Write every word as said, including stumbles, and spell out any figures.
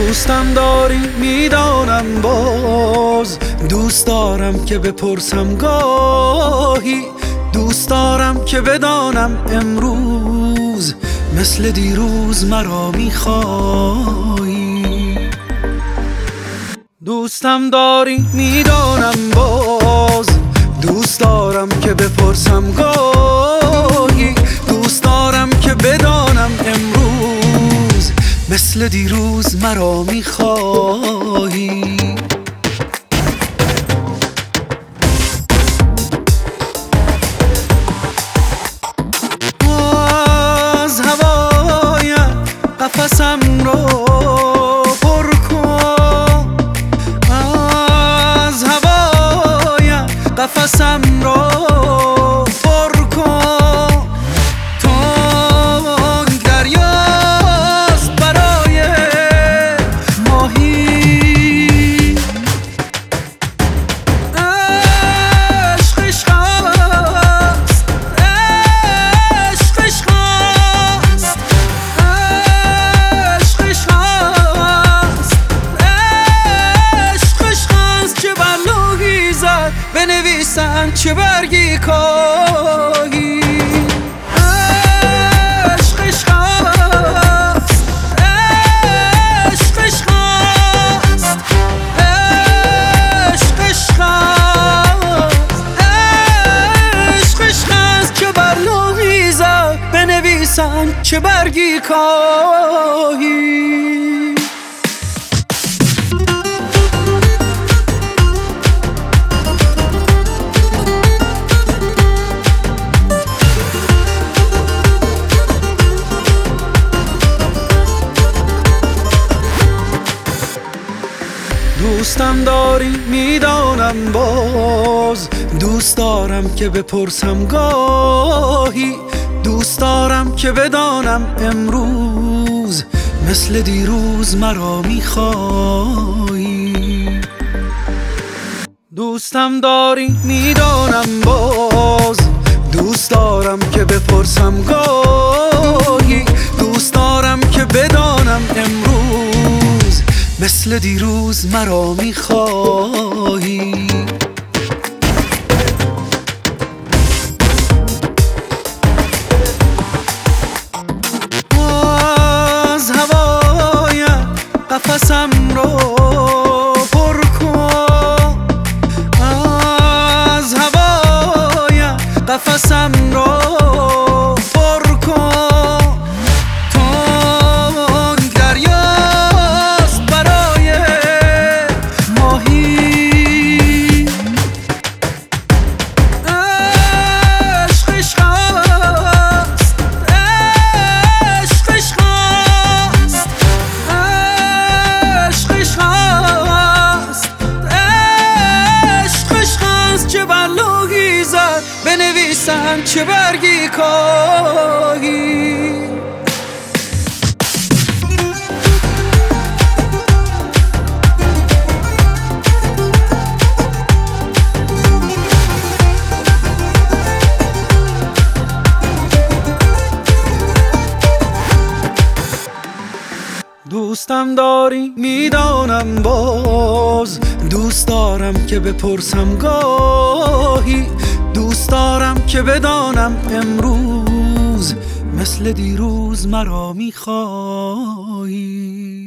دوستم داری میدانم، باز دوست دارم که بپرسم گاهی، دوست دارم که بدانم امروز مثل دیروز مرا میخوایی. دوستم داری میدانم، باز دوست دارم که بپرسم گاهی، دوست دارم که بدانم امروز مثل دیروز مرا میخوایی. از هوایم قفسم رو پر کن، از هوایم قفسم رو پر کن. تنگ دریاست برای ماهی، عشق عشق است، عشق عشق است، عشق عشق است، عشق عشق است. چه بر لوحی زد بنویسن چه برگی کاهی. عشق عشق است، عشق عشق است، عشق عشق است، عشق عشق است. چه بر لوحی زد بنویسن چه برگی کاهی. دوستم داری میدانم، باز دوست دارم که بپرسم گاهی، دوست دارم که بدانم امروز مثل دیروز مرا میخوایی. دوستم داری میدانم، باز دوست دارم که بپرسم گاهی، دوست دارم که بدانم امروز مثل دیروز مرا میخوایی. از هوایم قفسم رو پر کن، از هوایم قفسم رو پر کن. تنگ دریاست برای ماهی، عشق عشق است، عشق عشق است، عشق عشق است، عشق عشق است. چه بر لوحی زد بنویسن چه برگی کاهی. دوستم داری میدانم، باز دوست دارم که بپرسم گاهی، دوست دارم که بدانم امروز مثل دیروز مرا میخوایی.